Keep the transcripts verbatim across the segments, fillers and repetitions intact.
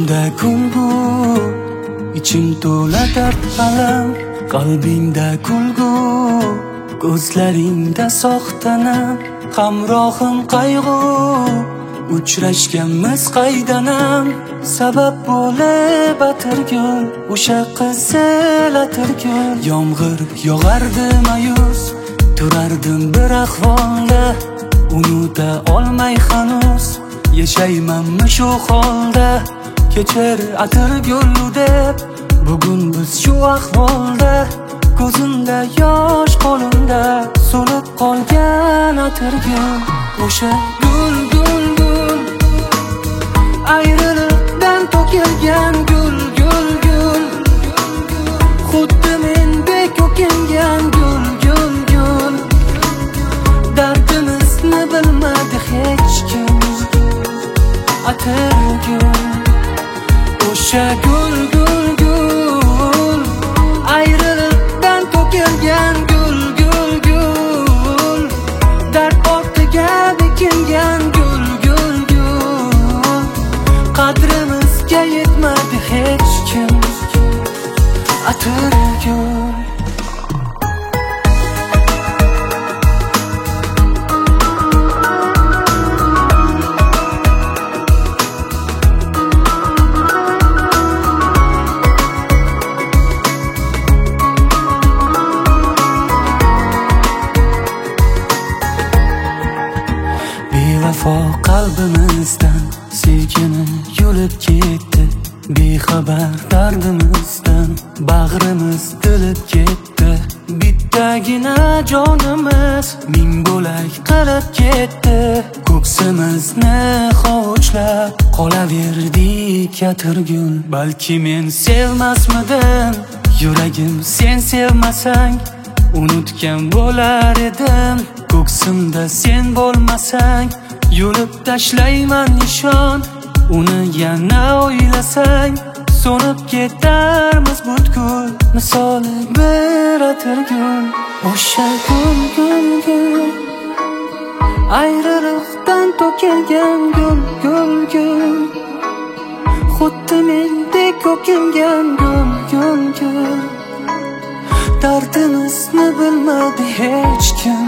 Ko'zimda kulgu, ichim to'la dard alam. Qalbingda kulgu, ko'zlaringda soxtanam. Hamrohim qayg'u, uchrashganmiz qaydanam. Sabab bo'lib atirgul, o'sha qizil atirgul. Yomg'ir yog'ardi mayus, turardim bir ahvolda. Unuta olmay hanuz, yashaymanmi shu holda. Kechir atirgul deb, bugun biz shu ahvolda. Ko'zimda yosh, qo'limda so'lib qolgan atirgul. O'sha gul gul gul, ayriliqdan to'kilgan gul gul gul. Xuddi mendek o'kingan gul gul gul. Dardimizni bilmadi hech kim, atirgul. O'sha gul gul gul, ayriliqdan to'kilgan gul gul gul. Dard ortiga bekingan gul gul gul. Qadrimizga yetmadi hech kim, atirgul. Vafo qalbimizdan sevgini yulib ketdi. Bexabar dardimizdan bag'rimiz tilib ketdi. Bittagina jonimiz ming bo'lak qilib ketdi. Ko'ksimizni hovuchlab qolaverdik atirgul. Balki men sevmasmidim, yuragim sen sevmasang. Unutgan bo'lar edim, ko'ksimda sen bo'lmasang. Yulib tashlayman nishon, uni yana o'ylasang. So'nib ketarmiz butkul, misoli bir atirgul. O'sha gul gul gul, ayriliqdan to'kilgan gul gul gul. Xuddi mendek o'kingan gul gul gul. Dardimizni bilmadi hech kim,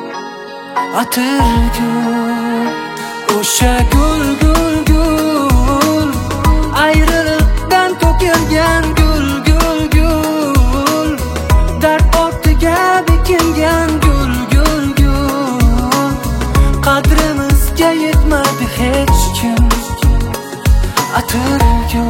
atirgul. O'sha gul gul gul, ayriliqdan to'kilgan gul gul gul. Dard ortiga bekingan gul gul gul. Qadrimizga yetmadi hech kim, atirgul.